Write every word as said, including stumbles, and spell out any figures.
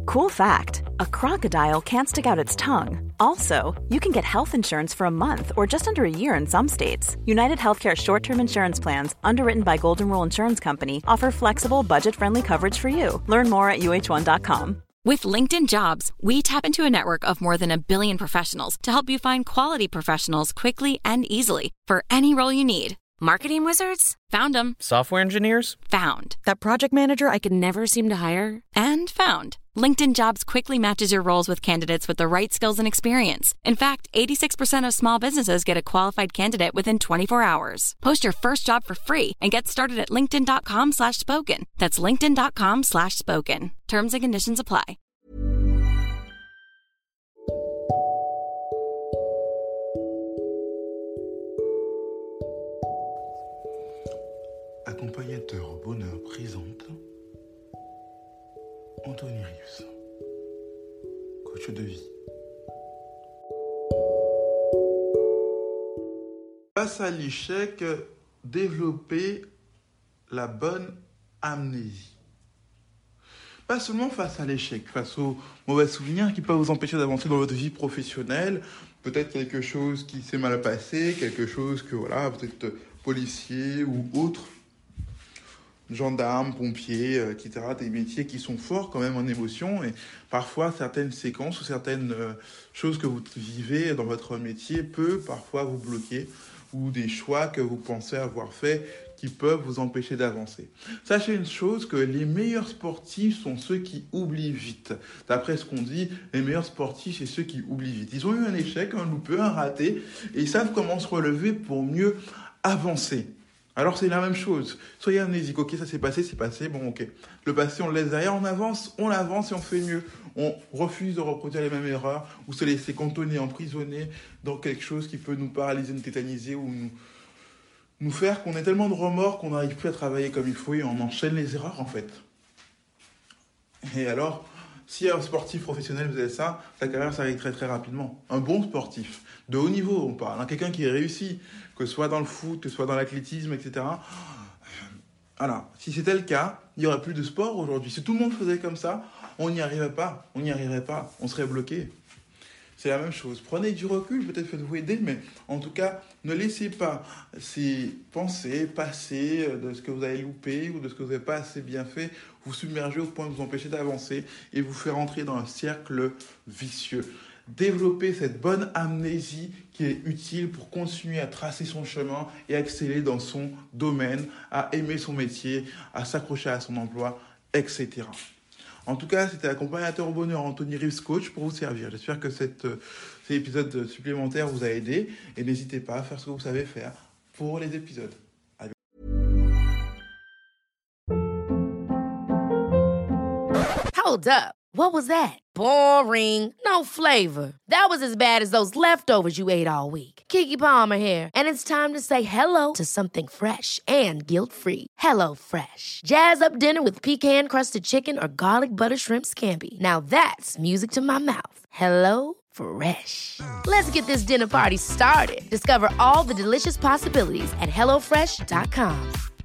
Cool fact, a crocodile can't stick out its tongue. Also, you can get health insurance for a month or just under a year in some states. United Healthcare short-term insurance plans, underwritten by Golden Rule Insurance Company, offer flexible, budget-friendly coverage for you. Learn more at U H one dot com. With LinkedIn Jobs, we tap into a network of more than a billion professionals to help you find quality professionals quickly and easily for any role you need. Marketing wizards? Found them. Software engineers? Found. That project manager I could never seem to hire? And found. LinkedIn Jobs quickly matches your roles with candidates with the right skills and experience. In fact, eighty-six percent of small businesses get a qualified candidate within twenty-four hours. Post your first job for free and get started at linkedin.com slash spoken. That's linkedin.com slash spoken. Terms and conditions apply. Accompagnateur Bonheur présente Anthony Reeves, coach de vie. Face à l'échec, développer la bonne amnésie. Pas seulement face à l'échec, face aux mauvais souvenirs qui peuvent vous empêcher d'avancer dans votre vie professionnelle, peut-être quelque chose qui s'est mal passé, quelque chose que, voilà, peut-être policier ou autre, gendarmes, pompiers, euh, et cetera, des métiers qui sont forts quand même en émotion, et parfois certaines séquences ou certaines euh, choses que vous vivez dans votre métier peuvent parfois vous bloquer, ou des choix que vous pensez avoir faits qui peuvent vous empêcher d'avancer. Sachez une chose, que les meilleurs sportifs sont ceux qui oublient vite. D'après ce qu'on dit, les meilleurs sportifs, c'est ceux qui oublient vite. Ils ont eu un échec, un loupé, un raté, et ils savent comment se relever pour mieux avancer. Alors c'est la même chose. Soyez amnésique. Ok, ça s'est passé, c'est passé. Bon, ok. Le passé, on le laisse derrière, on avance, on avance et on fait mieux. On refuse de reproduire les mêmes erreurs ou se laisser cantonner, emprisonner dans quelque chose qui peut nous paralyser, nous tétaniser ou nous, nous faire qu'on ait tellement de remords qu'on n'arrive plus à travailler comme il faut et on enchaîne les erreurs en fait. Et alors, si un sportif professionnel faisait ça, sa carrière s'arrête très très rapidement. Un bon sportif, de haut niveau on parle, hein, quelqu'un qui est réussi, que ce soit dans le foot, que ce soit dans l'athlétisme, et cetera. Voilà, si c'était le cas, il n'y aurait plus de sport aujourd'hui. Si tout le monde faisait comme ça, on n'y arriverait pas, on n'y arriverait pas, on serait bloqué. C'est la même chose. Prenez du recul, peut-être faites-vous aider, mais en tout cas, ne laissez pas ces pensées passer de ce que vous avez loupé ou de ce que vous n'avez pas assez bien fait, vous submerger au point de vous empêcher d'avancer et vous faire entrer dans un cercle vicieux. Développer cette bonne amnésie qui est utile pour continuer à tracer son chemin et à exceller dans son domaine, à aimer son métier, à s'accrocher à son emploi, et cetera. En tout cas, c'était l'accompagnateur au bonheur Anthony Reeves, coach, pour vous servir. J'espère que cette, euh, cet épisode supplémentaire vous a aidé et n'hésitez pas à faire ce que vous savez faire pour les épisodes. Hold up. What was that? Boring. No flavor. That was as bad as those leftovers you ate all week. Keke Palmer here, and it's time to say hello to something fresh and guilt-free. Hello Fresh. Jazz up dinner with pecan-crusted chicken or garlic butter shrimp scampi. Now that's music to my mouth. Hello Fresh. Let's get this dinner party started. Discover all the delicious possibilities at hello fresh dot com.